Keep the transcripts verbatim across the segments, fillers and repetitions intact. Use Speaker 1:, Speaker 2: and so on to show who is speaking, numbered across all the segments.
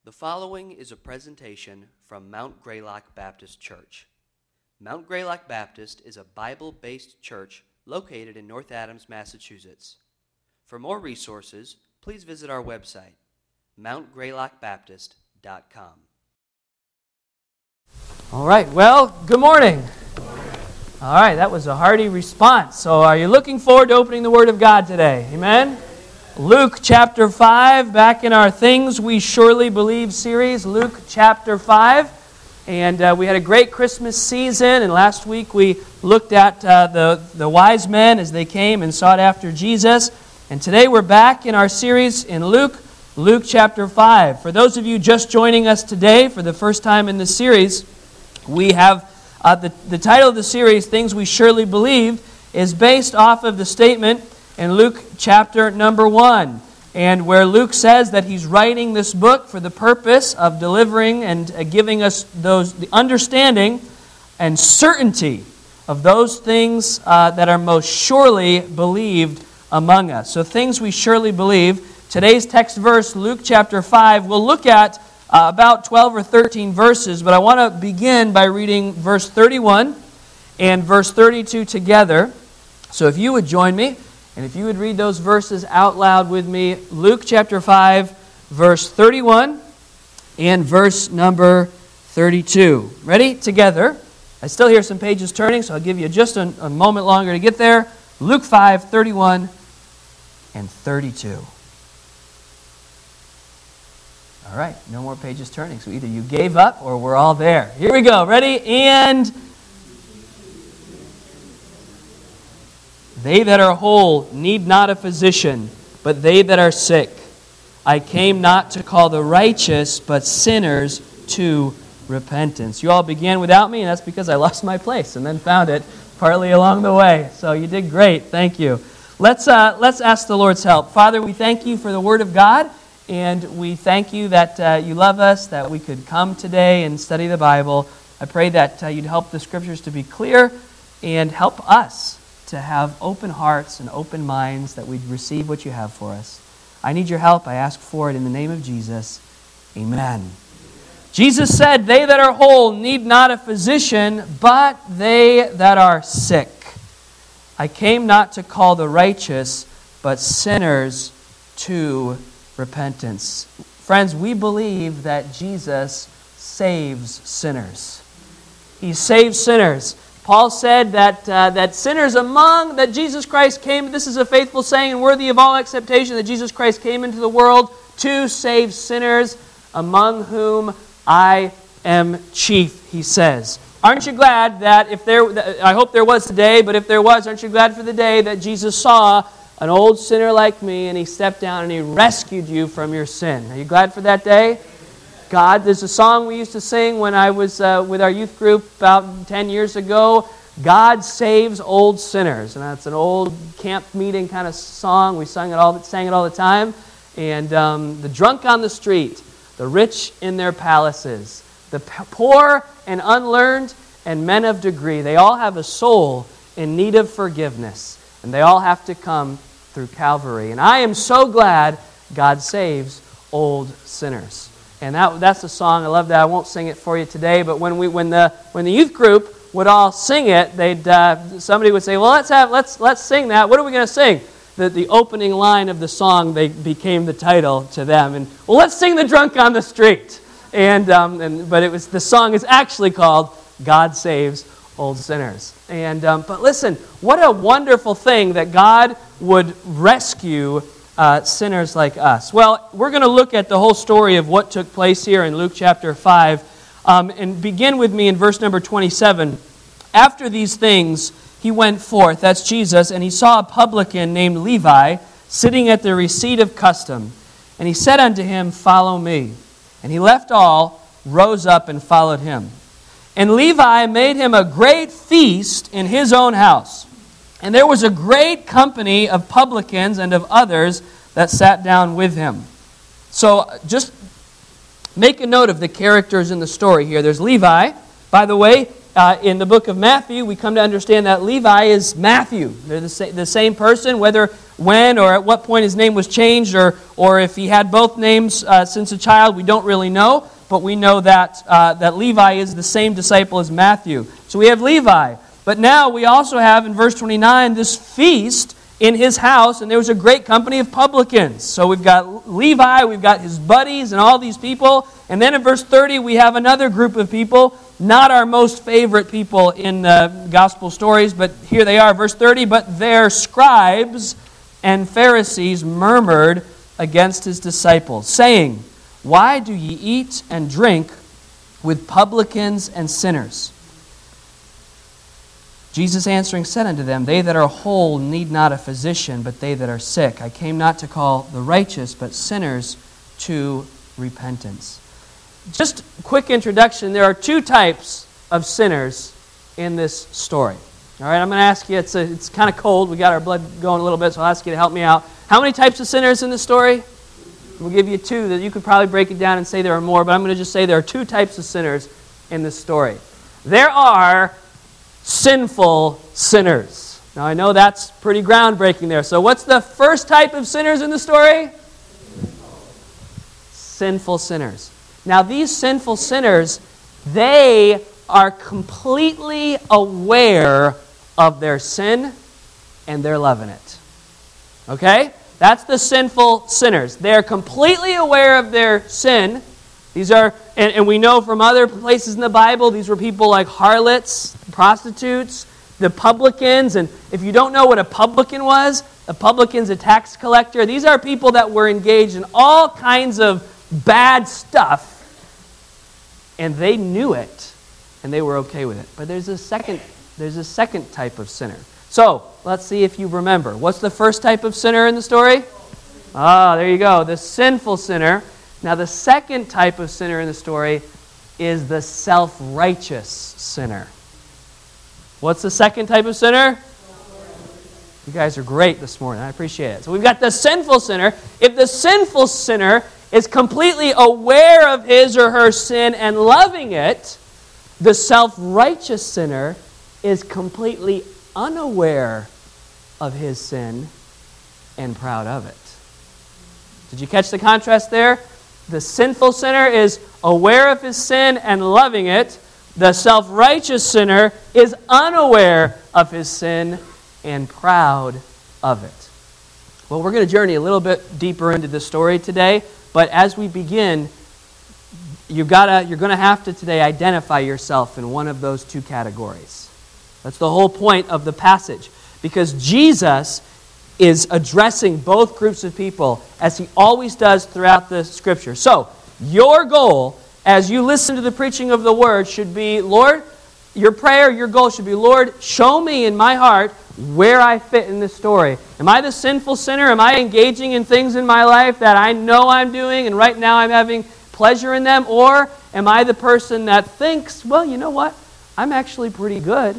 Speaker 1: The following is a presentation from Mount Greylock Baptist Church. Mount Greylock Baptist is a Bible-based church located in North Adams, Massachusetts. For more resources, please visit our website, mount greylock baptist dot com.
Speaker 2: All right, well, good morning. All right, that was a hearty response. So are you looking forward to opening the Word of God today? Amen? Luke chapter five, back in our Things We Surely Believe series, Luke chapter five. And uh, we had a great Christmas season, and last week we looked at uh, the, the wise men as they came and sought after Jesus. And today we're back in our series in Luke, Luke chapter five. For those of you just joining us today for the first time in this series, we have uh, the, the title of the series, Things We Surely Believe, is based off of the statement in Luke chapter number one, and where Luke says that he's writing this book for the purpose of delivering and uh, giving us those the understanding and certainty of those things uh, that are most surely believed among us. So things we surely believe. Today's text verse, Luke chapter five, we'll look at uh, about twelve or thirteen verses, but I want to begin by reading verse thirty-one and verse thirty-two together. So if you would join me, and if you would read those verses out loud with me, Luke chapter five, verse thirty-one and verse number thirty-two. Ready? Together. I still hear some pages turning, so I'll give you just a, a moment longer to get there. Luke five, thirty-one and thirty-two. All right, no more pages turning, so either you gave up or we're all there. Here we go. Ready? And they that are whole need not a physician, but they that are sick. I came not to call the righteous, but sinners to repentance. You all began without me, and that's because I lost my place and then found it partly along the way. So you did great. Thank you. Let's uh, let's ask the Lord's help. Father, we thank you for the Word of God, and we thank you that uh, you love us, that we could come today and study the Bible. I pray that uh, you'd help the Scriptures to be clear and help us to have open hearts and open minds, that we'd receive what you have for us. I need your help. I ask for it in the name of Jesus. Amen. Jesus said, they that are whole need not a physician, but they that are sick. I came not to call the righteous, but sinners to repentance. Friends, we believe that Jesus saves sinners. He saves sinners. Paul said that uh, that sinners among, that Jesus Christ came, this is a faithful saying and worthy of all acceptation, that Jesus Christ came into the world to save sinners, among whom I am chief, he says. Aren't you glad that if there, I hope there was today, but if there was, aren't you glad for the day that Jesus saw an old sinner like me and he stepped down and he rescued you from your sin? Are you glad for that day? God, there's a song we used to sing when I was uh, with our youth group about ten years ago. God saves old sinners, and that's an old camp meeting kind of song. We sang it all, sang it all the time. And um, the drunk on the street, the rich in their palaces, the poor and unlearned, and men of degree, they all have a soul in need of forgiveness, and they all have to come through Calvary. And I am so glad God saves old sinners. And that, that's a song. I love that. I won't sing it for you today, but when we when the when the youth group would all sing it, they'd uh, somebody would say, "Well, let's have let's let's sing that. What are we going to sing?" The the opening line of the song they became the title to them. And well, let's sing "The Drunk on the Street." And um and but it was the song is actually called "God Saves Old Sinners." And um, but listen, what a wonderful thing that God would rescue Uh, sinners like us. Well, we're going to look at the whole story of what took place here in Luke chapter five, um, and begin with me in verse number twenty-seven. After these things, he went forth, that's Jesus, and he saw a publican named Levi sitting at the receipt of custom. And he said unto him, Follow me. And he left all, rose up, and followed him. And Levi made him a great feast in his own house. And there was a great company of publicans and of others that sat down with him. So just make a note of the characters in the story here. There's Levi. By the way, uh, in the book of Matthew, we come to understand that Levi is Matthew. They're the, sa- the same person, whether when or at what point his name was changed, or, or if he had both names uh, since a child, we don't really know. But we know that, uh, that Levi is the same disciple as Matthew. So we have Levi. But now we also have in verse twenty-nine this feast in his house, and there was a great company of publicans. So we've got Levi, we've got his buddies and all these people. And then in verse thirty we have another group of people, not our most favorite people in the gospel stories, but here they are, verse thirty, but their scribes and Pharisees murmured against his disciples, saying, why do ye eat and drink with publicans and sinners? Jesus answering said unto them, they that are whole need not a physician, but they that are sick. I came not to call the righteous, but sinners to repentance. Just a quick introduction. There are two types of sinners in this story. All right, I'm going to ask you, it's, a, it's kind of cold. We got our blood going a little bit, so I'll ask you to help me out. How many types of sinners in this story? We'll give you two that you could probably break it down and say there are more, but I'm going to just say there are two types of sinners in this story. There are sinful sinners. Now I know that's pretty groundbreaking there. So what's the first type of sinners in the story? Sinful sinners. Now these sinful sinners, they are completely aware of their sin and they're loving it. Okay? That's the sinful sinners. They're completely aware of their sin. These are, and, and we know from other places in the Bible, these were people like harlots, prostitutes, the publicans. And if you don't know what a publican was, a publican's a tax collector. These are people that were engaged in all kinds of bad stuff. And they knew it, and they were okay with it. But there's a second, there's a second type of sinner. So, let's see if you remember. What's the first type of sinner in the story? Ah, there you go. The sinful sinner. Now, the second type of sinner in the story is the self-righteous sinner. What's the second type of sinner? You guys are great this morning. I appreciate it. So we've got the sinful sinner. If the sinful sinner is completely aware of his or her sin and loving it, the self-righteous sinner is completely unaware of his sin and proud of it. Did you catch the contrast there? The sinful sinner is aware of his sin and loving it. The self-righteous sinner is unaware of his sin and proud of it. Well, we're going to journey a little bit deeper into this story today, but as we begin, you've gotta, you're going to have to today identify yourself in one of those two categories. That's the whole point of the passage, because Jesus is addressing both groups of people as he always does throughout the Scripture. So, your goal as you listen to the preaching of the Word should be, Lord, your prayer, your goal should be, Lord, show me in my heart where I fit in this story. Am I the sinful sinner? Am I engaging in things in my life that I know I'm doing and right now I'm having pleasure in them? Or am I the person that thinks, well, you know what? I'm actually pretty good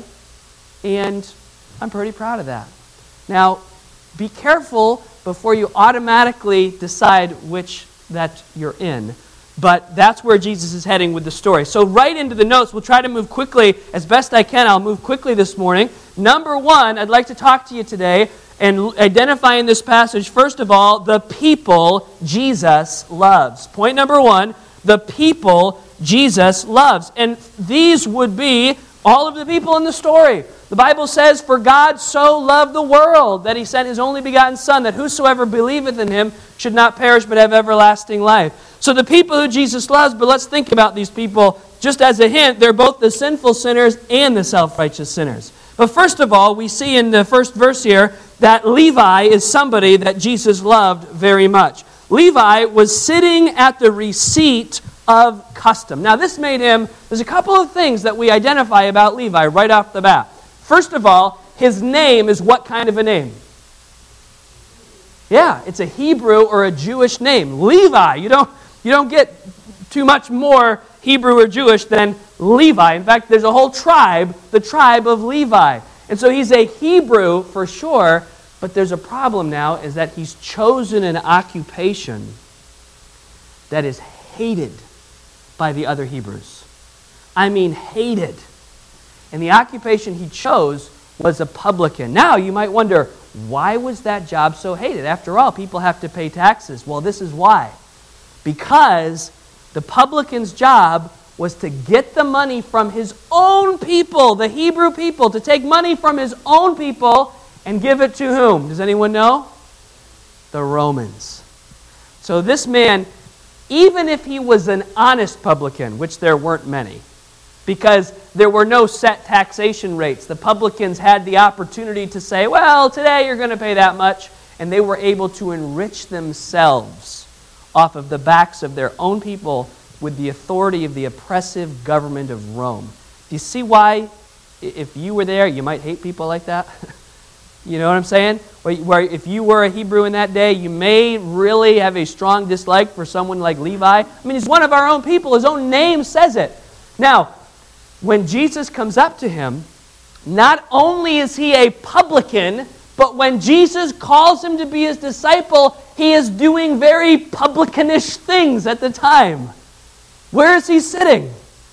Speaker 2: and I'm pretty proud of that. Now, be careful before you automatically decide which that you're in. But that's where Jesus is heading with the story. So right into the notes, we'll try to move quickly as best I can. I'll move quickly this morning. Number one, I'd like to talk to you today and identify in this passage, first of all, the people Jesus loves. Point number one, the people Jesus loves. And these would be all of the people in the story. The Bible says, for God so loved the world that he sent his only begotten Son, that whosoever believeth in him should not perish but have everlasting life. So the people who Jesus loves, but let's think about these people just as a hint. They're both the sinful sinners and the self-righteous sinners. But first of all, we see in the first verse here that Levi is somebody that Jesus loved very much. Levi was sitting at the receipt of custom. Now this made him, there's a couple of things that we identify about Levi right off the bat. First of all, his name is what kind of a name? Yeah, it's a Hebrew or a Jewish name. Levi. You don't, you don't get too much more Hebrew or Jewish than Levi. In fact, there's a whole tribe, the tribe of Levi. And so he's a Hebrew for sure, but there's a problem now is that he's chosen an occupation that is hated by the other Hebrews. I mean hated. And the occupation he chose was a publican. Now, you might wonder, why was that job so hated? After all, people have to pay taxes. Well, this is why. Because the publican's job was to get the money from his own people, the Hebrew people, to take money from his own people and give it to whom? Does anyone know? The Romans. So this man, even if he was an honest publican, which there weren't many, because there were no set taxation rates, the publicans had the opportunity to say, well, today you're going to pay that much, and they were able to enrich themselves off of the backs of their own people with the authority of the oppressive government of Rome. Do you see why, if you were there, you might hate people like that? You know what I'm saying? Where if you were a Hebrew in that day, you may really have a strong dislike for someone like Levi. I mean, he's one of our own people. His own name says it. Now, when Jesus comes up to him, not only is he a publican, but when Jesus calls him to be his disciple, he is doing very publicanish things at the time. Where is he sitting?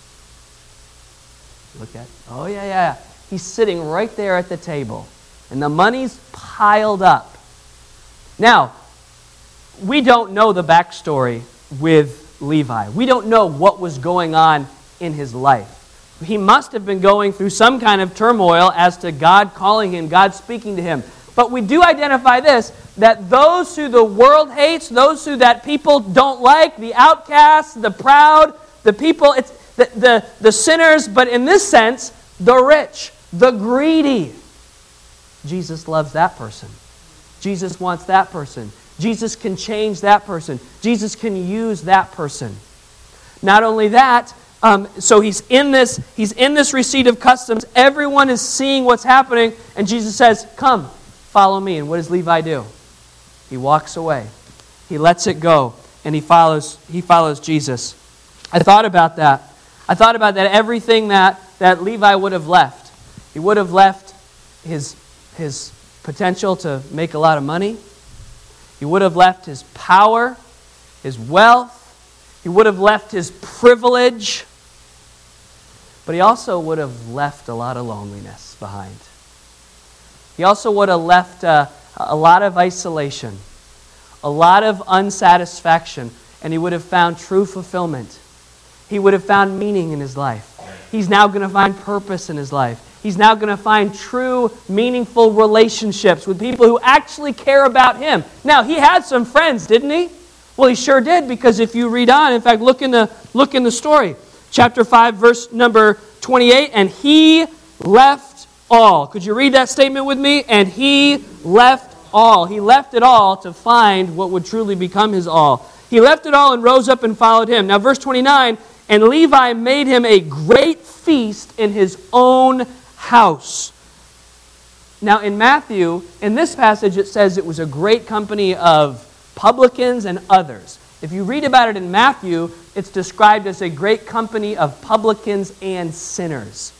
Speaker 2: Look at, oh yeah, yeah. He's sitting right there at the table. And the money's piled up. Now, we don't know the backstory with Levi. We don't know what was going on in his life. He must have been going through some kind of turmoil as to God calling him, God speaking to him. But we do identify this, that those who the world hates, those who that people don't like, the outcasts, the proud, the people, it's the, the, the sinners, but in this sense, the rich, the greedy. Jesus loves that person. Jesus wants that person. Jesus can change that person. Jesus can use that person. Not only that, um, so he's in this, he's in this receipt of customs. Everyone is seeing what's happening, and Jesus says, "Come, follow me." And what does Levi do? He walks away. He lets it go, and he follows. He follows Jesus. I thought about that. I thought about that. Everything that that Levi would have left. He would have left his his potential to make a lot of money. He would have left his power, his wealth. He would have left his privilege. But he also would have left a lot of loneliness behind. He also would have left uh, a lot of isolation, a lot of unsatisfaction, and he would have found true fulfillment. He would have found meaning in his life. He's now going to find purpose in his life. He's now going to find true, meaningful relationships with people who actually care about him. Now, he had some friends, didn't he? Well, he sure did, because if you read on, in fact, look in the look in the story. Chapter five, verse number twenty-eight, and he left all. Could you read that statement with me? And he left all. He left it all to find what would truly become his all. He left it all and rose up and followed him. Now, verse twenty-nine, and Levi made him a great feast in his own house. Now in Matthew, in this passage, it says it was a great company of publicans and others. If you read about it in Matthew, it's described as a great company of publicans and sinners.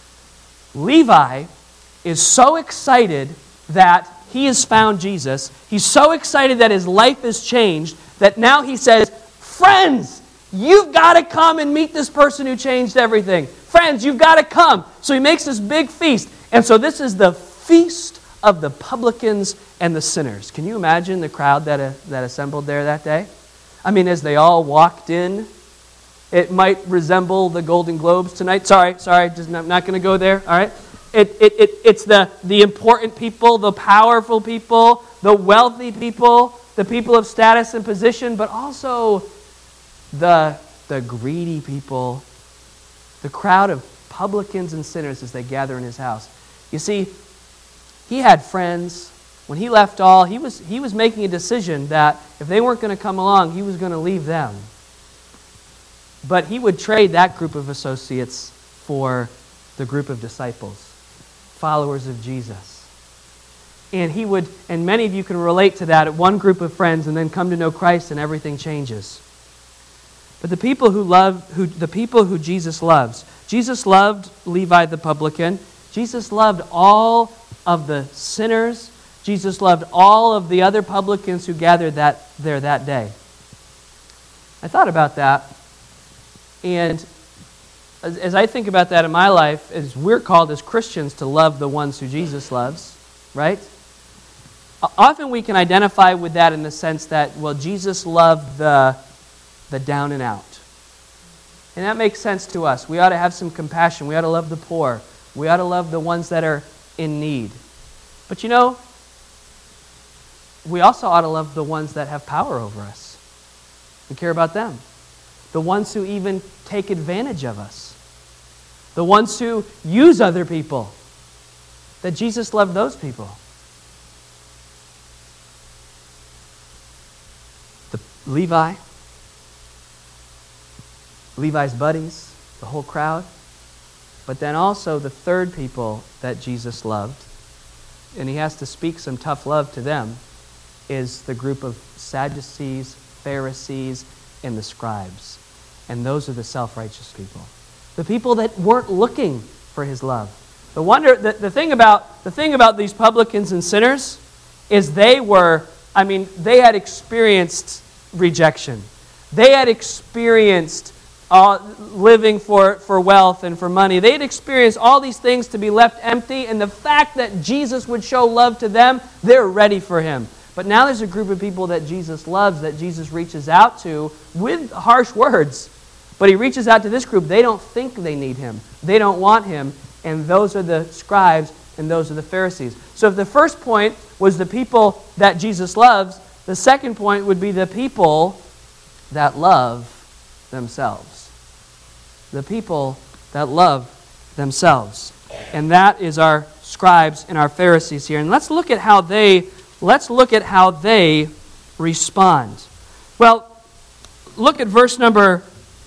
Speaker 2: Levi is so excited that he has found Jesus. He's so excited that his life has changed that now he says, "Friends, you've got to come and meet this person who changed everything. Friends, you've got to come." So he makes this big feast. And so this is the feast of the publicans and the sinners. Can you imagine the crowd that, uh, that assembled there that day? I mean, as they all walked in, it might resemble the Golden Globes tonight. Sorry, sorry, just not, not going to go there, all right? It, it, it, it's the, the important people, the powerful people, the wealthy people, the people of status and position, but also the, the greedy people, the crowd of publicans and sinners as they gather in his house. You see, he had friends. When he left all, he was, he was making a decision that if they weren't going to come along, he was going to leave them. But he would trade that group of associates for the group of disciples, followers of Jesus. And he would, and many of you can relate to that, at one group of friends and then come to know Christ and everything changes. But the people who love, who the people who Jesus loves, Jesus loved Levi the publican. Jesus loved all of the sinners. Jesus loved all of the other publicans who gathered that there that day. I thought about that, and as, as I think about that in my life, is we're called as Christians to love the ones who Jesus loves, right? Often we can identify with that in the sense that, well, Jesus loved the, the down and out. And that makes sense to us. We ought to have some compassion. We ought to love the poor. We ought to love the ones that are in need. But you know, we also ought to love the ones that have power over us and care about them. The ones who even take advantage of us. The ones who use other people. That Jesus loved those people. The Levi, Levi's buddies, the whole crowd. But then also the third people that Jesus loved, and he has to speak some tough love to them, is the group of Sadducees, Pharisees, and the scribes. And those are the self-righteous people. The people that weren't looking for his love. The wonder, the, the thing about the thing about these publicans and sinners is they were, I mean, they had experienced rejection. They had experienced Uh, living for, for wealth and for money. They'd experienced all these things to be left empty, and the fact that Jesus would show love to them, they're ready for him. But now there's a group of people that Jesus loves, that Jesus reaches out to with harsh words. But he reaches out to this group. They don't think they need him. They don't want him. And those are the scribes and those are the Pharisees. So if the first point was the people that Jesus loves, the second point would be the people that love themselves. The people that love themselves. And that is our scribes and our Pharisees here. And let's look at how they let's look at how they respond. Well, look at verse number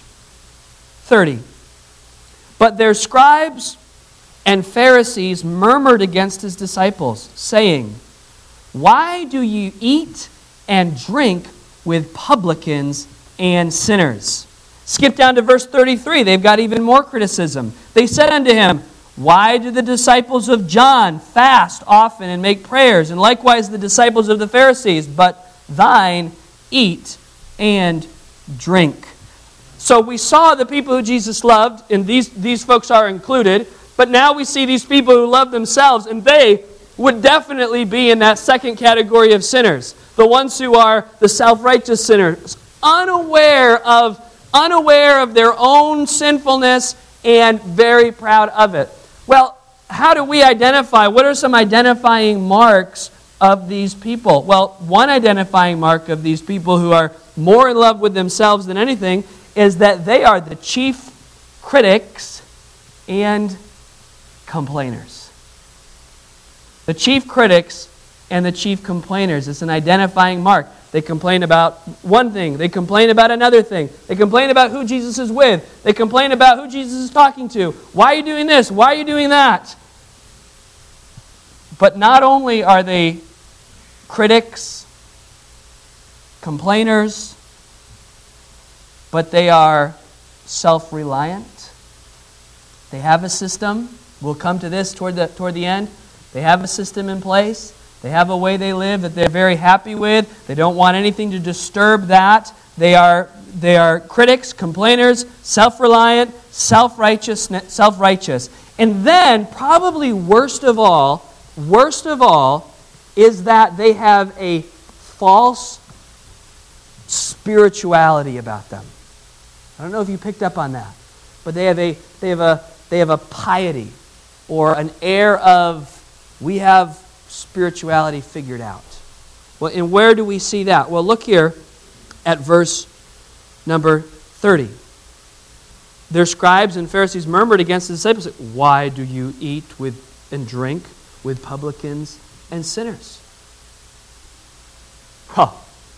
Speaker 2: thirty. But their scribes and Pharisees murmured against his disciples, saying, "Why do you eat and drink with publicans and sinners?" Skip down to verse thirty-three. They've got even more criticism. They said unto him, "Why do the disciples of John fast often and make prayers, and likewise the disciples of the Pharisees, but thine eat and drink?" So we saw the people who Jesus loved, and these, these folks are included, but now we see these people who love themselves, and they would definitely be in that second category of sinners. The ones who are the self-righteous sinners, unaware of unaware of their own sinfulness and very proud of it. Well, how do we identify? What are some identifying marks of these people? Well, one identifying mark of these people who are more in love with themselves than anything is that they are the chief critics and complainers. The chief critics and the chief complainers. It's an identifying mark. They complain about one thing. They complain about another thing. They complain about who Jesus is with. They complain about who Jesus is talking to. Why are you doing this? Why are you doing that? But not only are they critics, complainers, but they are self-reliant. They have a system. We'll come to this toward the, toward the end. They have a system in place. They have a way they live that they're very happy with. They don't want anything to disturb that. They are, they are critics, complainers, self-reliant, self-righteous, self-righteous. And then, probably worst of all, worst of all, is that they have a false spirituality about them. I don't know if you picked up on that, but they have a they have a they have a piety or an air of we have spirituality figured out. Well, and where do we see that? Well, look here at verse number thirty. Their scribes and Pharisees murmured against the disciples, "Why do you eat with and drink with publicans and sinners?" Huh.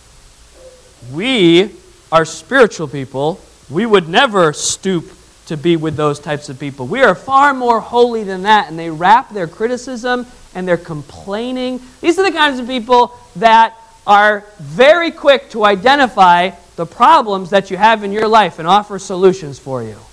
Speaker 2: We are spiritual people. We would never stoop to be with those types of people. We are far more holy than that, and they wrap their criticism and their complaining. These are the kinds of people that are very quick to identify the problems that you have in your life and offer solutions for you.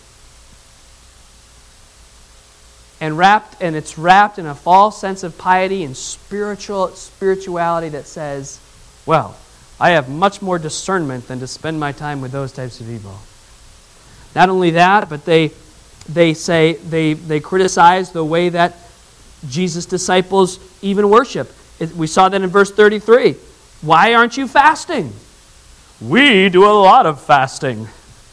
Speaker 2: And wrapped, and it's wrapped in a false sense of piety and spiritual spirituality that says, well, I have much more discernment than to spend my time with those types of people. Not only that, but they they say, they, they criticize the way that Jesus' disciples even worship. It, we saw that in verse thirty-three. Why aren't you fasting? We do a lot of fasting.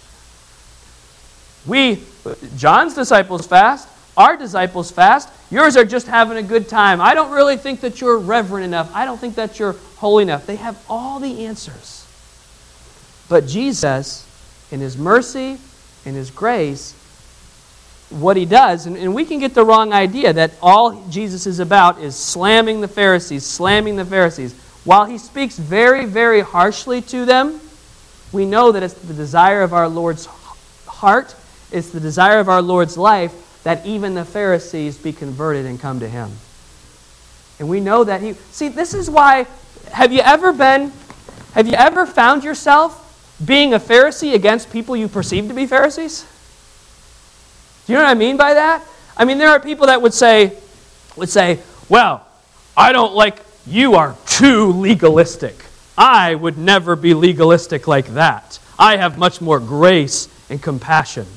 Speaker 2: We, John's disciples fast, our disciples fast, yours are just having a good time. I don't really think that you're reverent enough. I don't think that you're holy enough. They have all the answers. But Jesus, in His mercy, in His grace, what He does, and, and we can get the wrong idea that all Jesus is about is slamming the Pharisees, slamming the Pharisees. While He speaks very, very harshly to them, we know that it's the desire of our Lord's heart, it's the desire of our Lord's life that even the Pharisees be converted and come to Him. And we know that He... See, this is why... Have you ever been... Have you ever found yourself being a Pharisee against people you perceive to be Pharisees? Do you know what I mean by that? I mean, there are people that would say, would say, well, I don't like... You are too legalistic. I would never be legalistic like that. I have much more grace and compassion.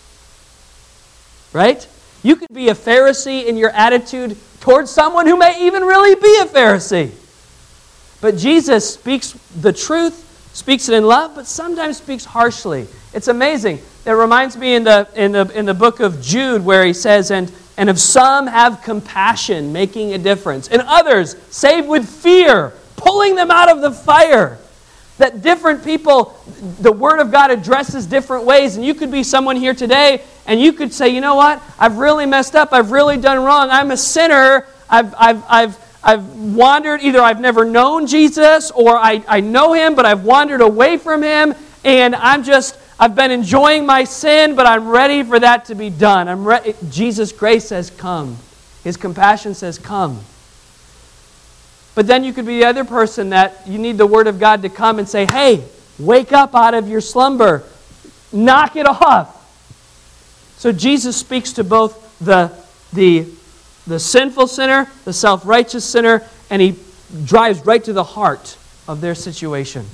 Speaker 2: Right? You could be a Pharisee in your attitude towards someone who may even really be a Pharisee. But Jesus speaks the truth, speaks it in love, but sometimes speaks harshly. It's amazing. It reminds me in the in the in the book of Jude where he says, and and of some have compassion, making a difference, and others save with fear, pulling them out of the fire. That different people, the Word of God addresses different ways. And you could be someone here today, and you could say, you know what? I've really messed up. I've really done wrong. I'm a sinner. I've I've I've I've wandered. Either I've never known Jesus, or I, I know Him, but I've wandered away from Him. And I'm just, I've been enjoying my sin, but I'm ready for that to be done. I'm ready. Jesus' grace says, come. His compassion says, come. But then you could be the other person that you need the Word of God to come and say, hey, wake up out of your slumber. Knock it off. So Jesus speaks to both the, the, the sinful sinner, the self-righteous sinner, and He drives right to the heart of their situation.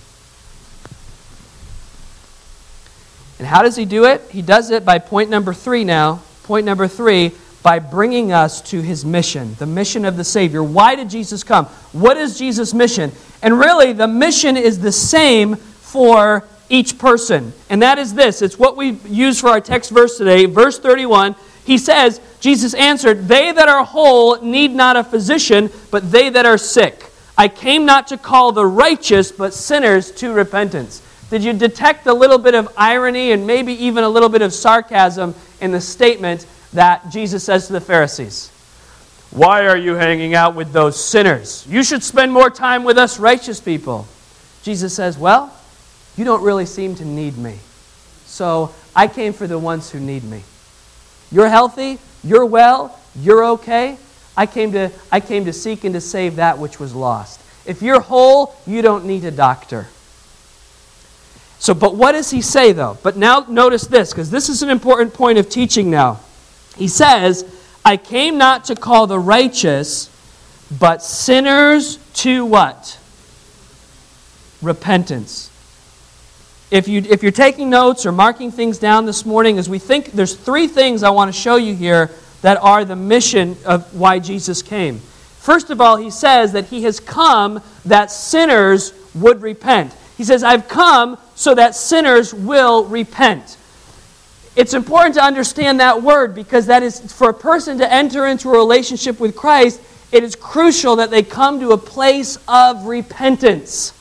Speaker 2: And how does He do it? He does it by point number three now. Point number three, by bringing us to His mission, the mission of the Savior. Why did Jesus come? What is Jesus' mission? And really, the mission is the same for each person. And that is this. It's what we use for our text verse today. Verse thirty-one, He says, Jesus answered, they that are whole need not a physician, but they that are sick. I came not to call the righteous, but sinners to repentance. Did you detect a little bit of irony and maybe even a little bit of sarcasm in the statement that Jesus says to the Pharisees? Why are you hanging out with those sinners? You should spend more time with us righteous people. Jesus says, well, you don't really seem to need me. So I came for the ones who need me. You're healthy, you're well, you're okay. I came to, I came to seek and to save that which was lost. If you're whole, you don't need a doctor. So, but what does He say though? But now notice this, because this is an important point of teaching now. He says, I came not to call the righteous, but sinners to what? Repentance. If, you, if you're taking notes or marking things down this morning, as we think, there's three things I want to show you here that are the mission of why Jesus came. First of all, He says that He has come that sinners would repent. He says, I've come so that sinners will repent. It's important to understand that word because that is, for a person to enter into a relationship with Christ, it is crucial that they come to a place of repentance.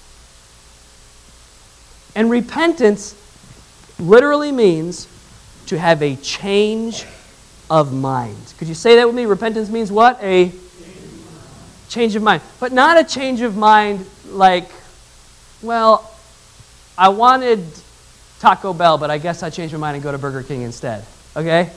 Speaker 2: And repentance literally means to have a change of mind. Could you say that with me? Repentance means what? A change of mind. But not a change of mind like, well, I wanted Taco Bell, but I guess I changed my mind and go to Burger King instead. Okay?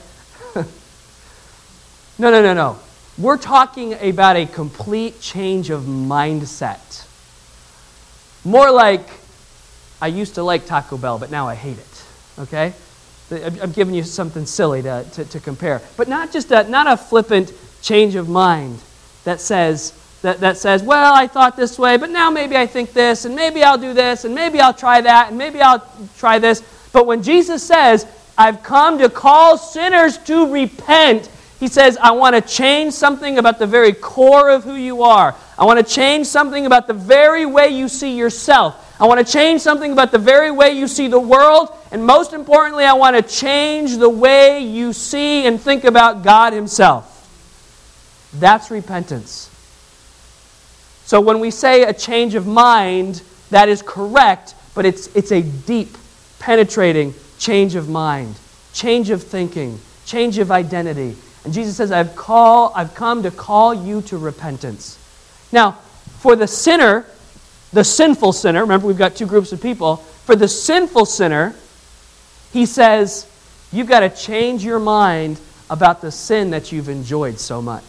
Speaker 2: no, no, no, no. We're talking about a complete change of mindset. More like, I used to like Taco Bell, but now I hate it. Okay? I'm giving you something silly to, to, to compare. But not just a, not a flippant change of mind that says, That, that says, well, I thought this way, but now maybe I think this, and maybe I'll do this, and maybe I'll try that, and maybe I'll try this. But when Jesus says, I've come to call sinners to repent. He says, I want to change something about the very core of who you are. I want to change something about the very way you see yourself. I want to change something about the very way you see the world. And most importantly, I want to change the way you see and think about God Himself. That's repentance. So when we say a change of mind, that is correct, but it's, it's a deep, penetrating change of mind, change of thinking, change of identity. And Jesus says, I've call, I've come to call you to repentance. Now, for the sinner, the sinful sinner, remember we've got two groups of people. For the sinful sinner, He says, you've got to change your mind about the sin that you've enjoyed so much.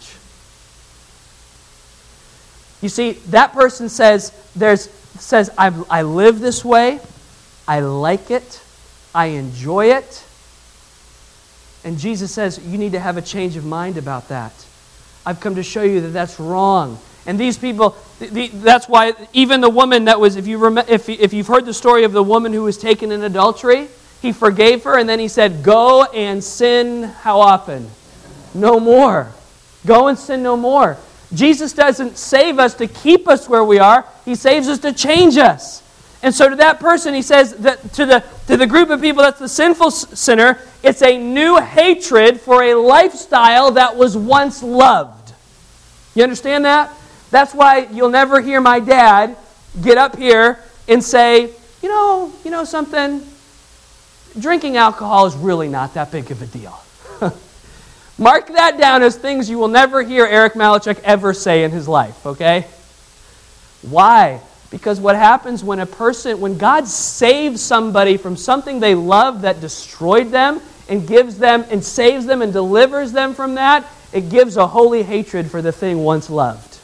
Speaker 2: You see, that person says, there's, says I, I live this way, I like it, I enjoy it. And Jesus says, you need to have a change of mind about that. I've come to show you that that's wrong. And these people, the, the, that's why even the woman that was, if, you rem, if, if you've heard the story of the woman who was taken in adultery, He forgave her and then He said, go and sin how often? No more. Go and sin no more. Jesus doesn't save us to keep us where we are. He saves us to change us. And so to that person, He says that to the, to the group of people that's the sinful sinner, it's a new hatred for a lifestyle that was once loved. You understand that? That's why you'll never hear my dad get up here and say, you know, you know something? Drinking alcohol is really not that big of a deal. Mark that down as things you will never hear Eric Malachek ever say in his life, okay? Why? Because what happens when a person, when God saves somebody from something they love that destroyed them and gives them and saves them and delivers them from that, it gives a holy hatred for the thing once loved.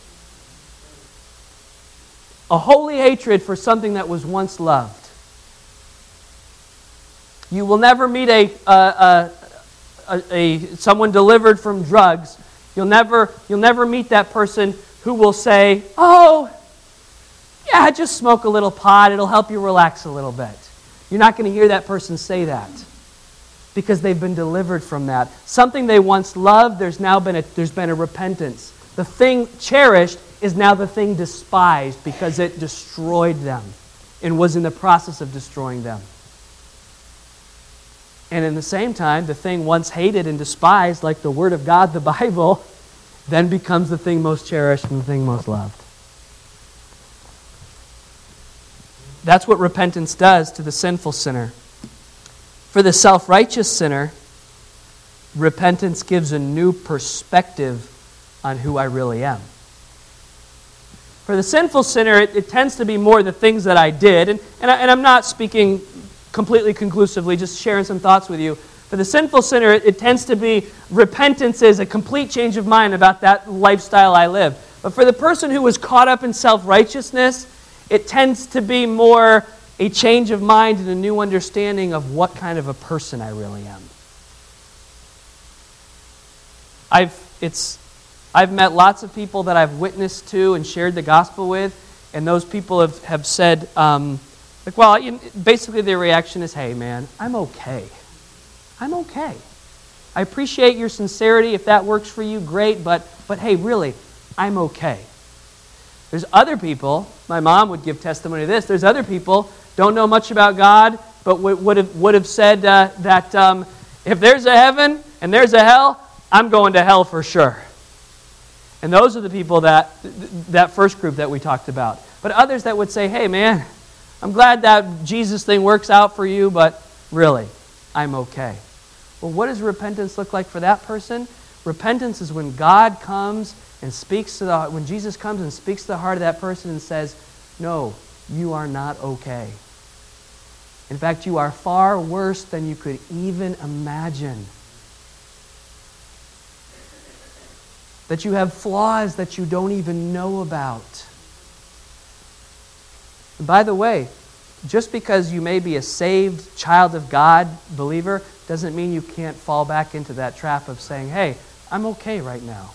Speaker 2: A holy hatred for something that was once loved. You will never meet a, a, a, a, a someone delivered from drugs. You'll never, you'll never meet that person who will say, oh, yeah, just smoke a little pot. It'll help you relax a little bit. You're not going to hear that person say that because they've been delivered from that. Something they once loved, there's now been a, there's been a repentance. The thing cherished is now the thing despised because it destroyed them and was in the process of destroying them. And in the same time, the thing once hated and despised, like the Word of God, the Bible, then becomes the thing most cherished and the thing most loved. That's what repentance does to the sinful sinner. For the self-righteous sinner, repentance gives a new perspective on who I really am. For the sinful sinner, it, it tends to be more the things that I did. And, and, I, and I'm not speaking completely conclusively, just sharing some thoughts with you. For the sinful sinner, it, it tends to be repentance is a complete change of mind about that lifestyle I live. But for the person who was caught up in self-righteousness, it tends to be more a change of mind and a new understanding of what kind of a person I really am. I've it's I've met lots of people that I've witnessed to and shared the gospel with, and those people have, have said, um, like, well, you know, basically their reaction is, hey, man, I'm okay. I'm okay. I appreciate your sincerity. If that works for you, great, but but hey, really, I'm okay. There's other people, my mom would give testimony to this, there's other people, don't know much about God, but would have, would have said uh, that um, if there's a heaven and there's a hell, I'm going to hell for sure. And those are the people that, that first group that we talked about. But others that would say, hey man, I'm glad that Jesus thing works out for you, but really, I'm okay. Well, what does repentance look like for that person? Repentance is when God comes and speaks to the, when Jesus comes and speaks to the heart of that person and says, no, you are not okay. In fact, you are far worse than you could even imagine. That you have flaws that you don't even know about. And by the way, just because you may be a saved child of God believer doesn't mean you can't fall back into that trap of saying, hey, I'm okay right now.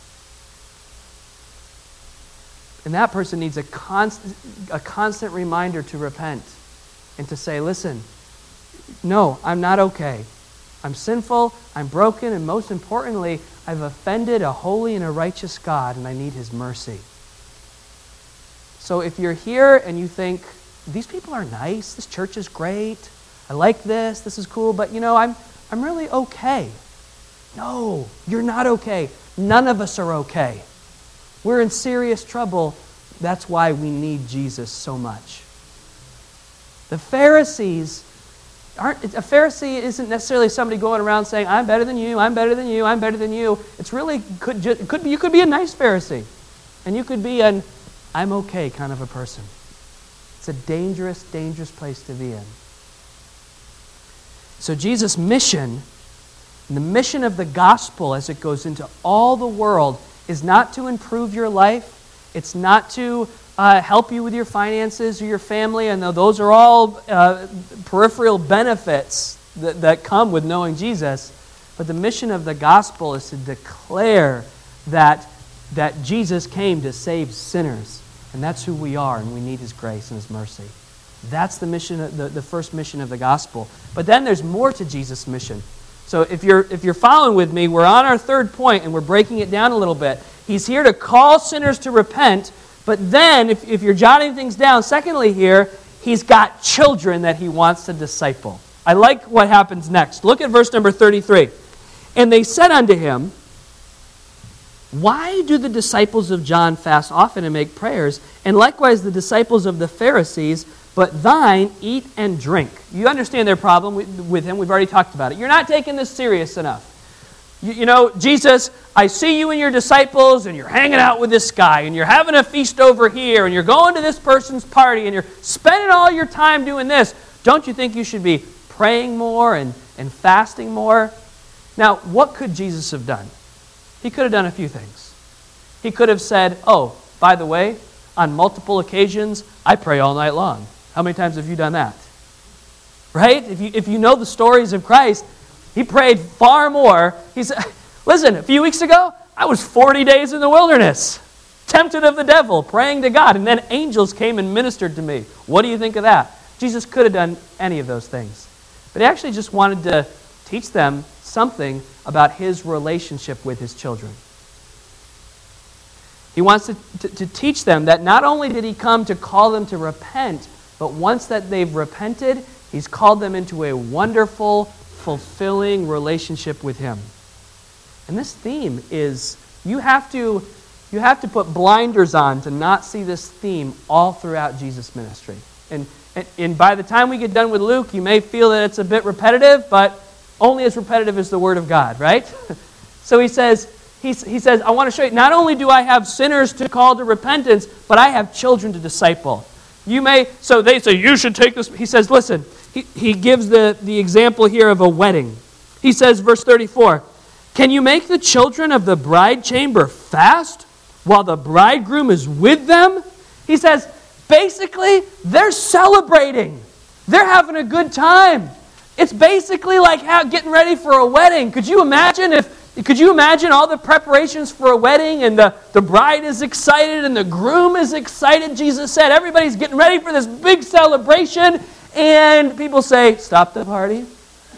Speaker 2: And that person needs a constant, a constant reminder to repent and to say, listen, no, I'm not okay. I'm sinful, I'm broken, and most importantly, I've offended a holy and a righteous God, and I need His mercy. So if you're here and you think, these people are nice, this church is great, I like this, this is cool, but you know, I'm I'm really okay. No, you're not okay. None of us are okay. We're in serious trouble. That's why we need Jesus so much. The Pharisees aren't, a Pharisee isn't necessarily somebody going around saying, I'm better than you, I'm better than you, I'm better than you. It's really, could, it could be, you could be a nice Pharisee. And you could be an, I'm okay kind of a person. It's a dangerous, dangerous place to be in. So Jesus' mission, the mission of the gospel as it goes into all the world, is not to improve your life. It's not to uh, help you with your finances or your family, and though those are all uh, peripheral benefits that, that come with knowing Jesus. But the mission of the gospel is to declare that, that Jesus came to save sinners. And that's who we are, and we need His grace and His mercy. That's the mission, the, the first mission of the gospel. But then there's more to Jesus' mission. So if you're if you're following with me, we're on our third point, and we're breaking it down a little bit. He's here to call sinners to repent, but then, if, if you're jotting things down, secondly here, He's got children that He wants to disciple. I like what happens next. Look at verse number thirty-three. And they said unto Him, why do the disciples of John fast often and make prayers, and likewise the disciples of the Pharisees, but thine eat and drink? You understand their problem with him. We've already talked about it. You're not taking this serious enough. You, you know, Jesus, I see you and your disciples, and you're hanging out with this guy, and you're having a feast over here, and you're going to this person's party, and you're spending all your time doing this. Don't you think you should be praying more and, and fasting more? Now, what could Jesus have done? He could have done a few things. He could have said, oh, by the way, on multiple occasions, I pray all night long. How many times have you done that? Right? If you if you know the stories of Christ, He prayed far more. He said, listen, a few weeks ago, I was forty days in the wilderness, tempted of the devil, praying to God, and then angels came and ministered to me. What do you think of that? Jesus could have done any of those things. But He actually just wanted to teach them something about His relationship with His children. He wants to, to, to teach them that not only did He come to call them to repent, but once that they've repented, He's called them into a wonderful, fulfilling relationship with Him. And this theme is, you have to, you have to put blinders on to not see this theme all throughout Jesus' ministry. And, and, and by the time we get done with Luke, you may feel that it's a bit repetitive, but only as repetitive as the Word of God, right? So he says, he, he says, I want to show you, not only do I have sinners to call to repentance, but I have children to disciple. You may, so they say, you should take this. He says, listen, he, he gives the, the example here of a wedding. He says, verse thirty-four, can you make the children of the bride chamber fast while the bridegroom is with them? He says, basically, they're celebrating. They're having a good time. It's basically like how, getting ready for a wedding. Could you imagine if, could you imagine all the preparations for a wedding, and the, the bride is excited and the groom is excited? Jesus said everybody's getting ready for this big celebration, and people say, stop the party.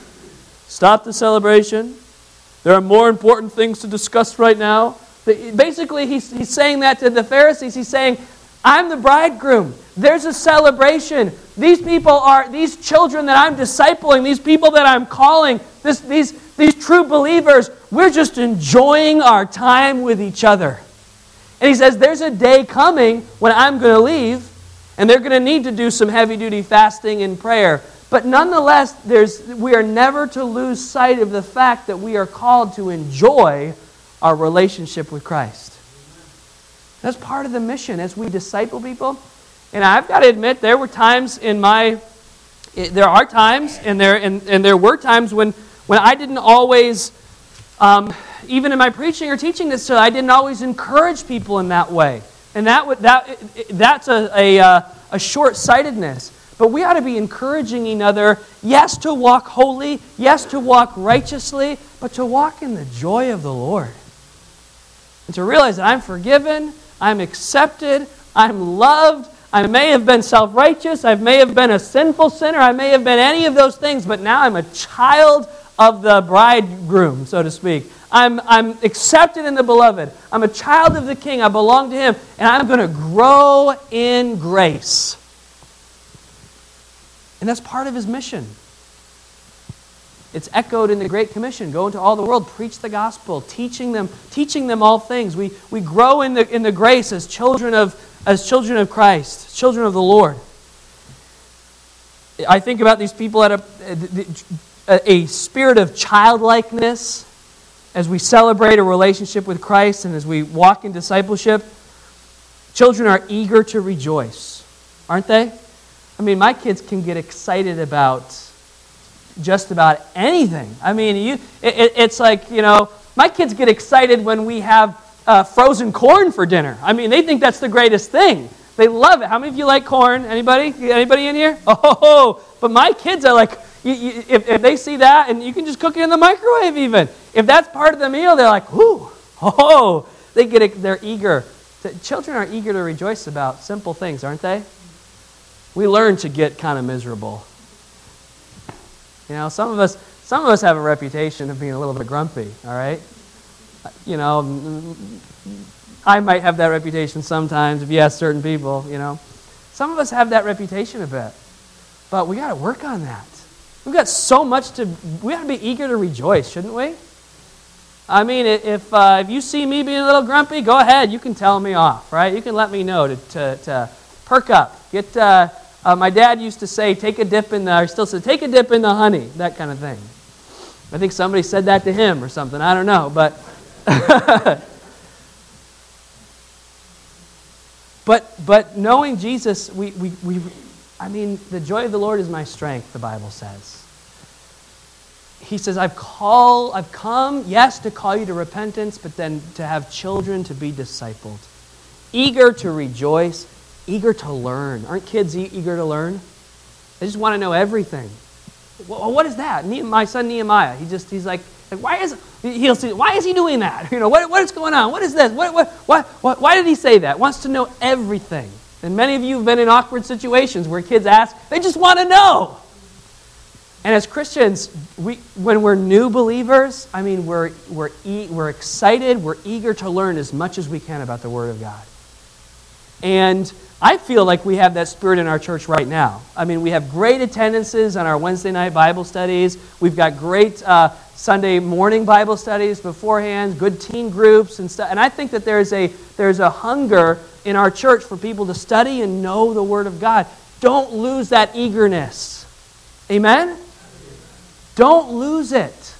Speaker 2: Stop the celebration. There are more important things to discuss right now. Basically, he's, he's saying that to the Pharisees. He's saying, I'm the bridegroom. There's a celebration. These people are, these children that I'm discipling, these people that I'm calling, this, these, these true believers, we're just enjoying our time with each other. And he says, there's a day coming when I'm going to leave, and they're going to need to do some heavy-duty fasting and prayer. But nonetheless, there's, we are never to lose sight of the fact that we are called to enjoy our relationship with Christ. That's part of the mission as we disciple people. And I've got to admit, there were times in my, there are times, and there and, and there were times when, when I didn't always, um, even in my preaching or teaching this, I didn't always encourage people in that way. And that that that's a a, a short-sightedness. But we ought to be encouraging each other, yes, to walk holy, yes, to walk righteously, but to walk in the joy of the Lord. And to realize that I'm forgiven, I'm accepted, I'm loved. I may have been self-righteous, I may have been a sinful sinner, I may have been any of those things, but now I'm a child of the bridegroom, so to speak. I'm, I'm accepted in the beloved. I'm a child of the King. I belong to Him. And I'm going to grow in grace. And that's part of His mission. It's echoed in the Great Commission. Go into all the world, preach the gospel, teaching them, teaching them all things. We, we grow in the, in the grace as children of, as children of Christ, children of the Lord. I think about these people at a, a, a spirit of childlikeness as we celebrate a relationship with Christ and as we walk in discipleship. Children are eager to rejoice, aren't they? I mean, my kids can get excited about just about anything. I mean, you, it, it's like, you know, my kids get excited when we have uh, frozen corn for dinner. I mean, they think that's the greatest thing. They love it. How many of you like corn? Anybody? Anybody in here? Oh, but my kids are like, you, you, if, if they see that, and you can just cook it in the microwave even. If that's part of the meal, they're like, whoo, oh, they get, they're eager. To, children are eager to rejoice about simple things, aren't they? We learn to get kind of miserable. You know, some of us, some of us have a reputation of being a little bit grumpy, all right? You know, I might have that reputation sometimes if you ask certain people, you know. Some of us have that reputation a bit. But we got to work on that. We've got so much to, we got to be eager to rejoice, shouldn't we? I mean, if uh, if you see me being a little grumpy, go ahead. You can tell me off, right? You can let me know to, to, to perk up. Get, uh, uh, my dad used to say, take a dip in the, or still said, take a dip in the honey, that kind of thing. I think somebody said that to him or something. I don't know, but... but but knowing Jesus, we, we, we, I mean, the joy of the Lord is my strength, the Bible says. He says, I've call, I've come, yes, to call you to repentance, but then to have children to be discipled. Eager to rejoice, eager to learn. Aren't kids e- eager to learn? They just want to know everything. Well, what is that? Ne- my son Nehemiah, he just, he's like, like, why is he'll say, why is he doing that? You know, what, what is going on? What is this? What, what, what, what, why did he say that? Wants to know everything. And many of you have been in awkward situations where kids ask, they just want to know. And as Christians, we, when we're new believers, I mean, we're, we're, e- we're excited, we're eager to learn as much as we can about the Word of God. And I feel like we have that spirit in our church right now. I mean, we have great attendances on our Wednesday night Bible studies. We've got great uh, Sunday morning Bible studies beforehand, good teen groups and stuff. And I think that there's a there's a hunger in our church for people to study and know the Word of God. Don't lose that eagerness. Amen? Don't lose it.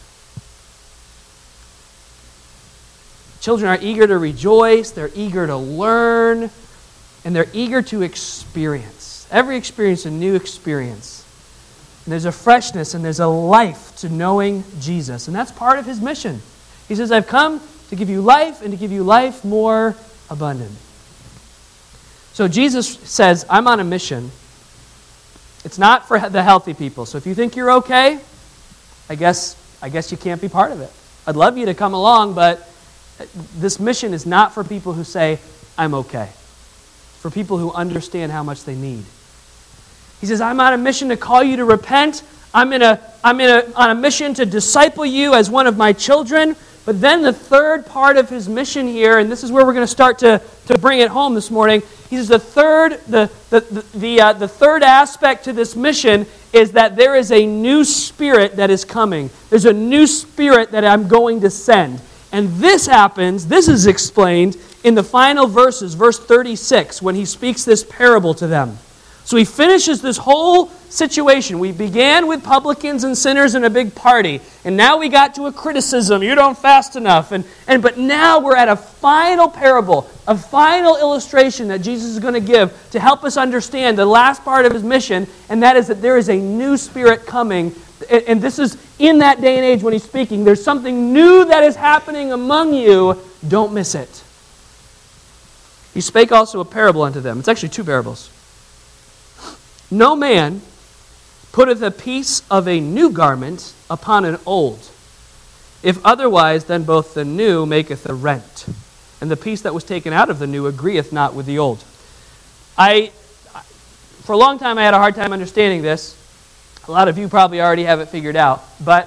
Speaker 2: Children are eager to rejoice. They're eager to learn. And they're eager to experience. Every experience, a new experience. And there's a freshness and there's a life to knowing Jesus. And that's part of His mission. He says, I've come to give you life and to give you life more abundant. So Jesus says, I'm on a mission. It's not for the healthy people. So if you think you're okay, I guess, I guess you can't be part of it. I'd love you to come along, but this mission is not for people who say, I'm okay. For people who understand how much they need. He says, I'm on a mission to call you to repent. I'm in a, I'm in a, on a mission to disciple you as one of my children. But then the third part of His mission here, and this is where we're going to start to, to bring it home this morning. He says the third, the, the, the, the, uh, the third aspect to this mission is that there is a new spirit that is coming. There's a new spirit that I'm going to send. And this happens, this is explained in the final verses, verse thirty-six, when He speaks this parable to them. So He finishes this whole situation. We began with publicans and sinners in a big party, and now we got to a criticism. You don't fast enough. And, and but now we're at a final parable, a final illustration that Jesus is going to give to help us understand the last part of His mission, and that is that there is a new spirit coming. And, and this is in that day and age when He's speaking. There's something new that is happening among you. Don't miss it. He spake also a parable unto them. It's actually two parables. No man putteth a piece of a new garment upon an old. If otherwise, then both the new maketh a rent, and the piece that was taken out of the new agreeth not with the old. I, for a long time, I had a hard time understanding this. A lot of you probably already have it figured out. But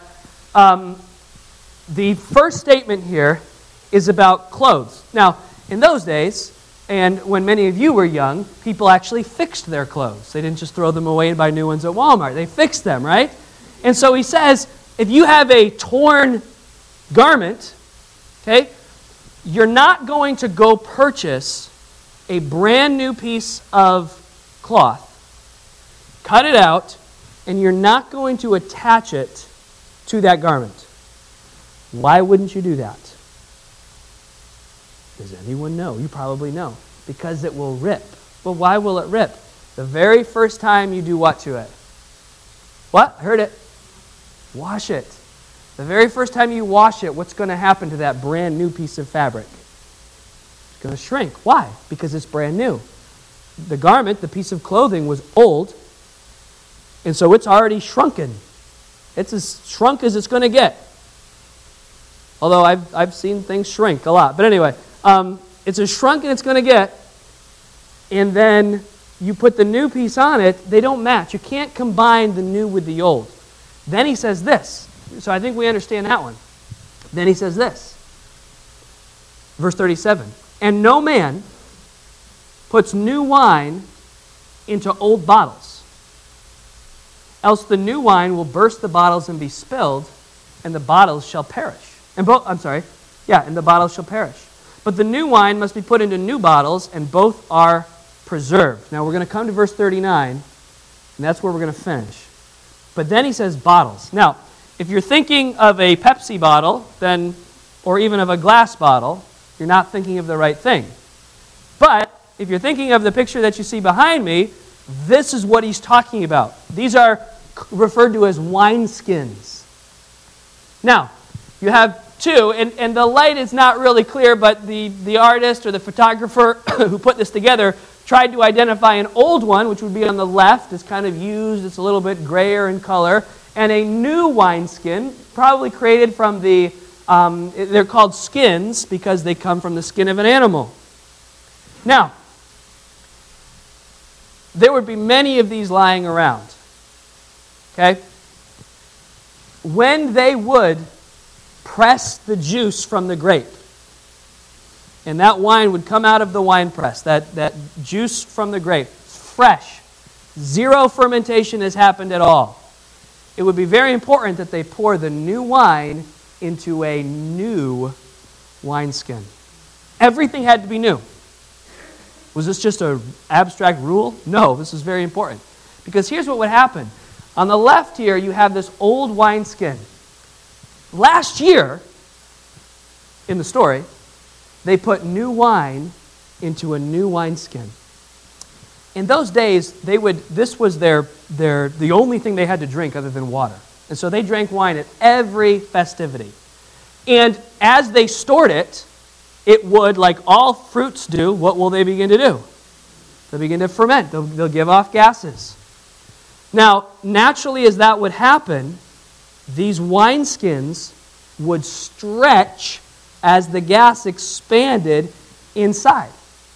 Speaker 2: um, the first statement here is about clothes. Now, in those days, and when many of you were young, people actually fixed their clothes. They didn't just throw them away and buy new ones at Walmart. They fixed them, right? And so he says, if you have a torn garment, okay, you're not going to go purchase a brand new piece of cloth, cut it out, and you're not going to attach it to that garment. Why wouldn't you do that? Does anyone know? You probably know. Because it will rip. But why will it rip? The very first time you do what to it? What? I heard it. Wash it. The very first time you wash it, what's going to happen to that brand new piece of fabric? It's going to shrink. Why? Because it's brand new. The garment, the piece of clothing, was old, and so it's already shrunken. It's as shrunk as it's going to get. Although I've, I've seen things shrink a lot. But anyway, um, it's as shrunk as it's going to get, and then you put the new piece on it, they don't match. You can't combine the new with the old. Then he says this. So I think we understand that one. Then he says this. Verse thirty-seven. And no man puts new wine into old bottles, else the new wine will burst the bottles and be spilled, and the bottles shall perish. And both, I'm sorry, yeah, and the bottles shall perish. But the new wine must be put into new bottles, and both are preserved. Now we're going to come to verse thirty-nine, and that's where we're going to finish. But then he says bottles. Now, if you're thinking of a Pepsi bottle, then, or even of a glass bottle, you're not thinking of the right thing. But if you're thinking of the picture that you see behind me, this is what he's talking about. These are referred to as wineskins. Now, you have two, and, and the light is not really clear, but the, the artist or the photographer who put this together tried to identify an old one, which would be on the left. It's kind of used, it's a little bit grayer in color, and a new wineskin, probably created from the, um, they're called skins because they come from the skin of an animal. Now, there would be many of these lying around. Okay? When they would press the juice from the grape, and that wine would come out of the wine press, that, that juice from the grape, fresh. Zero fermentation has happened at all. It would be very important that they pour the new wine into a new wineskin. Everything had to be new. Was this just an abstract rule? No, this is very important. Because here's what would happen. On the left here, you have this old wineskin. Last year, in the story, they put new wine into a new wineskin. In those days, they would. This was their, their the only thing they had to drink other than water. And so they drank wine at every festivity. And as they stored it, it would, like all fruits do, what will they begin to do? They'll begin to ferment. They'll, they'll give off gases. Now, naturally as that would happen, these wineskins would stretch as the gas expanded inside.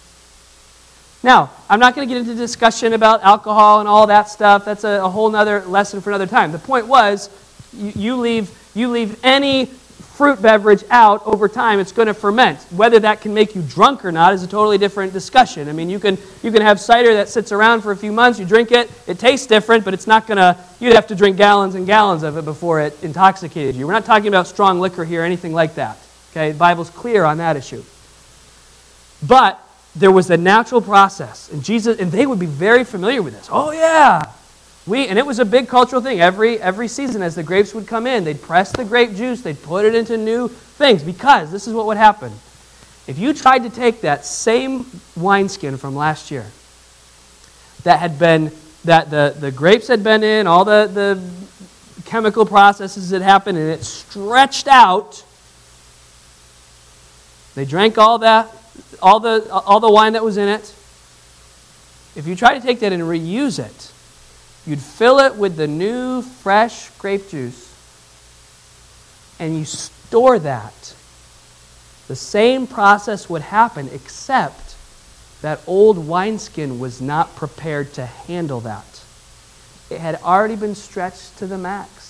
Speaker 2: Now, I'm not going to get into discussion about alcohol and all that stuff. That's a, a whole other lesson for another time. The point was, you, you leave you leave any fruit beverage out over time, it's going to ferment. Whether that can make you drunk or not is a totally different discussion. I mean, you can you can have cider that sits around for a few months, you drink it, it tastes different, but it's not going to, you'd have to drink gallons and gallons of it before it intoxicated you. We're not talking about strong liquor here or anything like that. Okay, the Bible's clear on that issue. But there was a natural process, and Jesus, and they would be very familiar with this. Oh yeah, we, and it was a big cultural thing. Every every season, as the grapes would come in, they'd press the grape juice, they'd put it into new things, because this is what would happen. If you tried to take that same wineskin from last year, that had been that the the grapes had been in, all the the chemical processes had happened, and it stretched out. They drank all that. All the all the wine that was in it. If you try to take that and reuse it, you'd fill it with the new, fresh grape juice, and you store that. The same process would happen, except that old wineskin was not prepared to handle that. It had already been stretched to the max.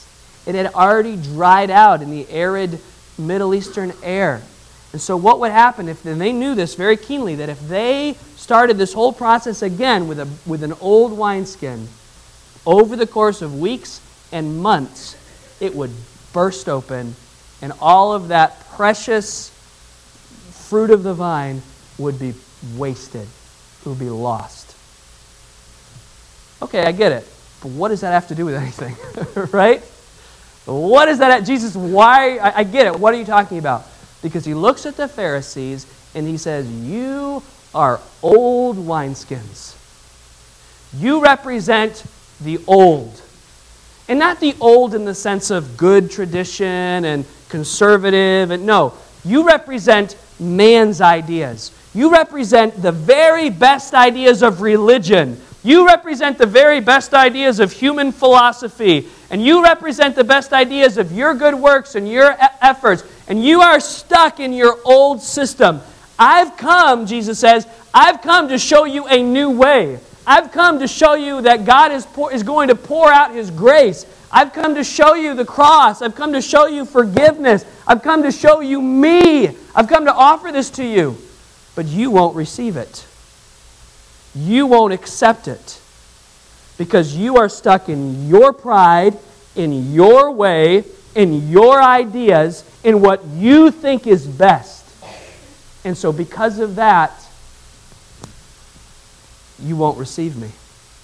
Speaker 2: It had already dried out in the arid Middle Eastern air. And so what would happen if, and they knew this very keenly, that if they started this whole process again with a with an old wineskin, over the course of weeks and months, it would burst open, and all of that precious fruit of the vine would be wasted. It would be lost. Okay, I get it. But what does that have to do with anything? Right? What is that? At? Jesus, why? I, I get it. What are you talking about? Because he looks at the Pharisees and he says, you are old wineskins. You represent the old. And not the old in the sense of good tradition and conservative. And no, you represent man's ideas. You represent the very best ideas of religion. You represent the very best ideas of human philosophy. And you represent the best ideas of your good works and your e- efforts. And you are stuck in your old system. I've come, Jesus says, I've come to show you a new way. I've come to show you that God is, pour, is going to pour out His grace. I've come to show you the cross. I've come to show you forgiveness. I've come to show you me. I've come to offer this to you. But you won't receive it. You won't accept it. Because you are stuck in your pride, in your way, in your ideas, in what you think is best. And so because of that, you won't receive me.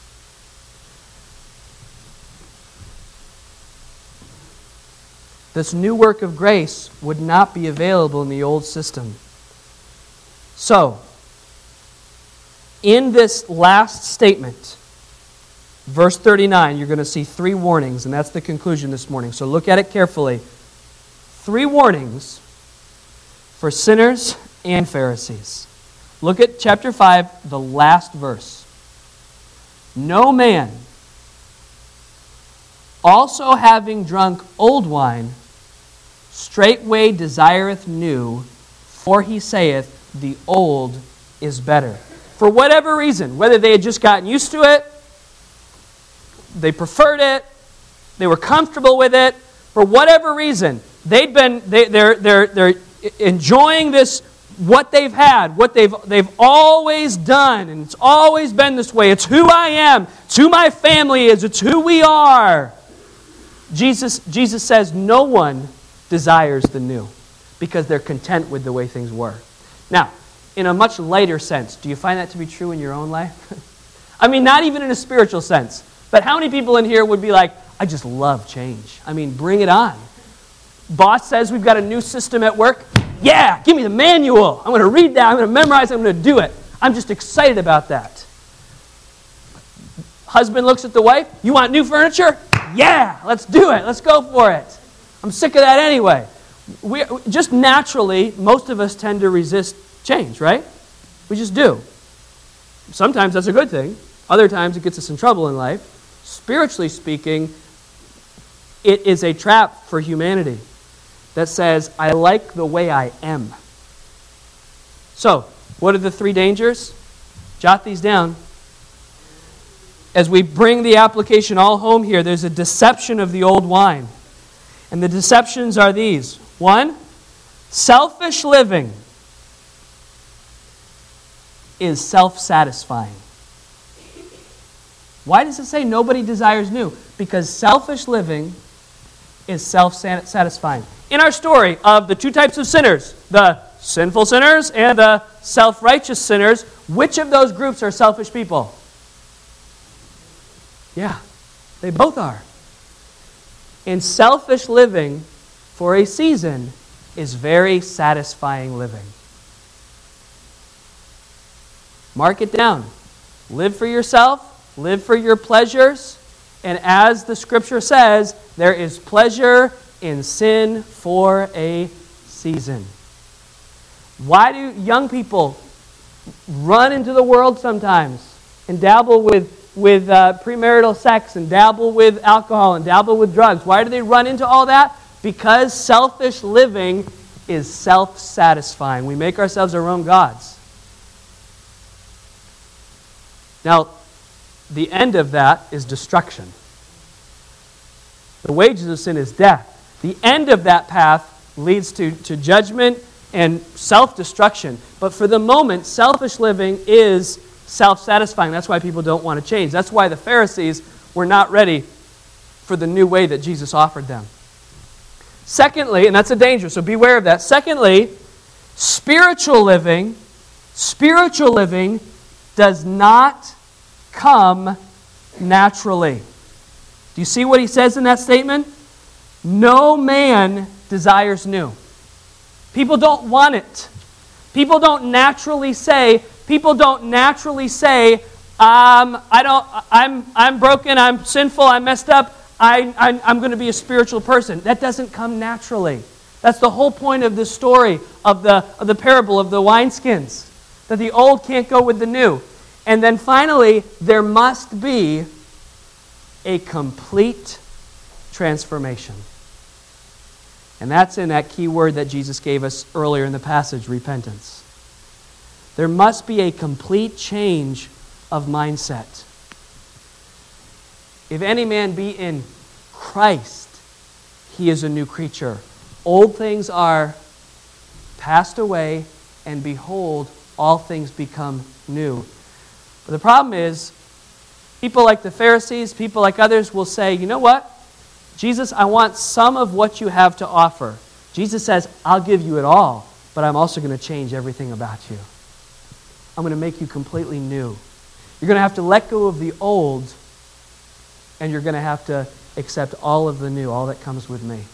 Speaker 2: This new work of grace would not be available in the old system. So, in this last statement, verse thirty-nine, you're going to see three warnings, and that's the conclusion this morning. So look at it carefully. Three warnings for sinners and Pharisees. Look at chapter five, the last verse. No man, also having drunk old wine, straightway desireth new, for he saith, the old is better. For whatever reason, whether they had just gotten used to it, they preferred it, they were comfortable with it, for whatever reason, they'd been they, they're they're they're enjoying this, what they've had, what they've they've always done, and it's always been this way. It's who I am, it's who my family is, it's who we are. Jesus Jesus says no one desires the new because they're content with the way things were. Now, in a much lighter sense, do you find that to be true in your own life? I mean, not even in a spiritual sense. But how many people in here would be like, I just love change. I mean, bring it on. Boss says we've got a new system at work. Yeah, give me the manual. I'm going to read that. I'm going to memorize it. I'm going to do it. I'm just excited about that. Husband looks at the wife. You want new furniture? Yeah, let's do it. Let's go for it. I'm sick of that anyway. We just naturally, most of us tend to resist change, right? We just do. Sometimes that's a good thing. Other times it gets us in trouble in life. Spiritually speaking, it is a trap for humanity that says, I like the way I am. So, what are the three dangers? Jot these down. As we bring the application all home here, there's a deception of the old wine. And the deceptions are these. One, selfish living is self-satisfying. Why does it say nobody desires new? Because selfish living is self-satisfying. In our story of the two types of sinners, the sinful sinners and the self-righteous sinners, which of those groups are selfish people? Yeah, they both are. And selfish living for a season is very satisfying living. Mark it down. Live for yourself. Live for your pleasures. And as the scripture says, there is pleasure in sin for a season. Why do young people run into the world sometimes and dabble with, with uh, premarital sex and dabble with alcohol and dabble with drugs? Why do they run into all that? Because selfish living is self-satisfying. We make ourselves our own gods. Now, the end of that is destruction. The wages of sin is death. The end of that path leads to, to judgment and self-destruction. But for the moment, selfish living is self-satisfying. That's why people don't want to change. That's why the Pharisees were not ready for the new way that Jesus offered them. Secondly, and that's a danger, so beware of that. Secondly, spiritual living, spiritual living does not come naturally. Do you see what he says in that statement? No man desires new. People don't want it. People don't naturally say, people don't naturally say, um, I don't, I'm, I'm broken, I'm sinful, I'm messed up, I, I, I'm going to be a spiritual person. That doesn't come naturally. That's the whole point of this story, of the, of the parable of the wineskins, that the old can't go with the new. And then finally, there must be a complete transformation. And that's in that key word that Jesus gave us earlier in the passage, repentance. There must be a complete change of mindset. If any man be in Christ, he is a new creature. Old things are passed away, and behold, all things become new. But the problem is, people like the Pharisees, people like others will say, you know what? Jesus, I want some of what you have to offer. Jesus says, I'll give you it all, but I'm also going to change everything about you. I'm going to make you completely new. You're going to have to let go of the old, and you're going to have to accept all of the new, all that comes with me.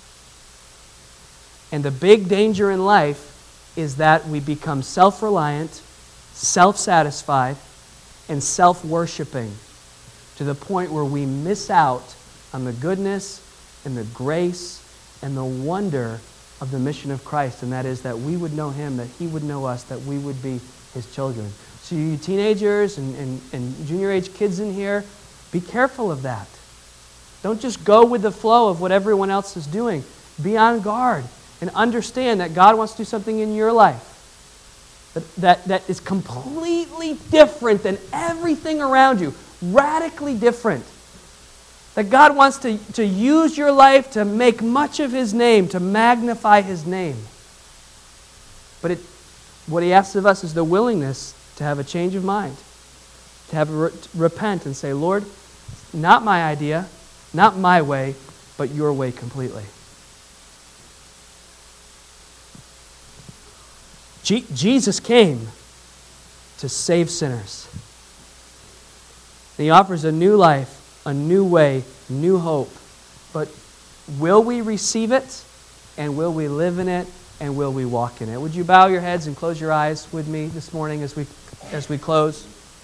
Speaker 2: And the big danger in life is that we become self-reliant, self-satisfied, and self-worshiping to the point where we miss out on the goodness and the grace and the wonder of the mission of Christ, and that is that we would know Him, that He would know us, that we would be His children. So you teenagers and, and, and junior age kids in here, be careful of that. Don't just go with the flow of what everyone else is doing. Be on guard and understand that God wants to do something in your life that, that, that is completely different than everything around you, radically different. That God wants to, to use your life to make much of His name, to magnify His name. But it, what He asks of us is the willingness to have a change of mind, to have a re- to repent and say, Lord, not my idea, not my way, but your way completely. Je- Jesus came to save sinners. And He offers a new life, a new way, new hope. But will we receive it? And will we live in it? And will we walk in it? Would you bow your heads and close your eyes with me this morning as we as we close?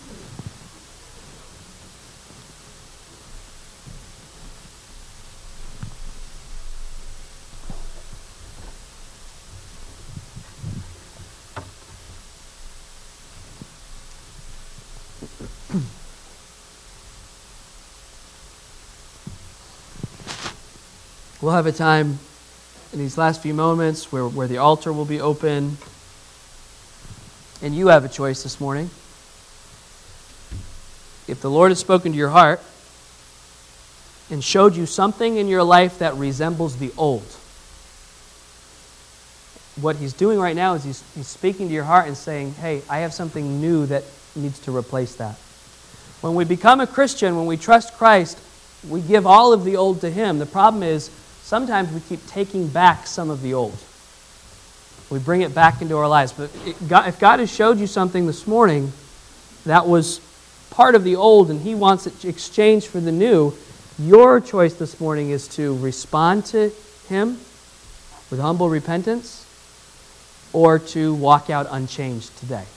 Speaker 2: We'll have a time in these last few moments where, where the altar will be open. And you have a choice this morning. If the Lord has spoken to your heart and showed you something in your life that resembles the old, what He's doing right now is He's, he's speaking to your heart and saying, hey, I have something new that needs to replace that. When we become a Christian, when we trust Christ, we give all of the old to Him. The problem is, sometimes we keep taking back some of the old. We bring it back into our lives. But it, God, if God has showed you something this morning that was part of the old and He wants it exchanged for the new, your choice this morning is to respond to Him with humble repentance or to walk out unchanged today.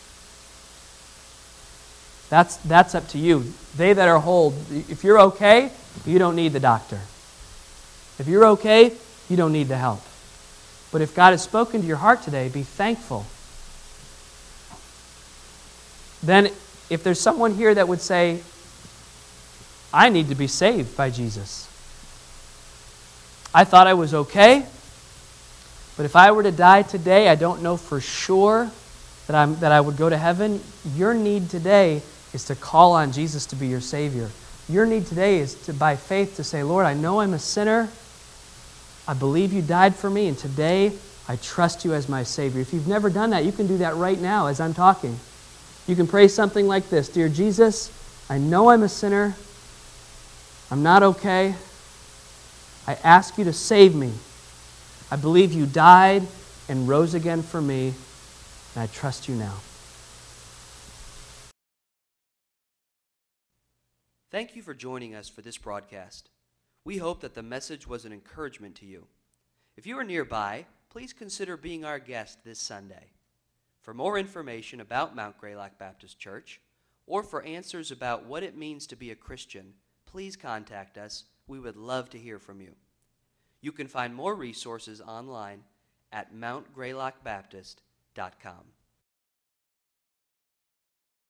Speaker 2: That's, that's up to you. They that are whole, if you're okay, you don't need the doctor. If you're okay, you don't need the help. But if God has spoken to your heart today, be thankful. Then if there's someone here that would say, I need to be saved by Jesus. I thought I was okay, but if I were to die today, I don't know for sure that, I'm, that I would go to heaven. Your need today is to call on Jesus to be your Savior. your need today is to, by faith, to say, Lord, I know I'm a sinner. I believe you died for me, and today I trust you as my Savior. If you've never done that, you can do that right now as I'm talking. You can pray something like this: Dear Jesus, I know I'm a sinner. I'm not okay. I ask you to save me. I believe you died and rose again for me, and I trust you now.
Speaker 1: Thank you for joining us for this broadcast. We hope that the message was an encouragement to you. If you are nearby, please consider being our guest this Sunday. For more information about Mount Greylock Baptist Church, or for answers about what it means to be a Christian, please contact us. We would love to hear from you. You can find more resources online at mount greylock baptist dot com.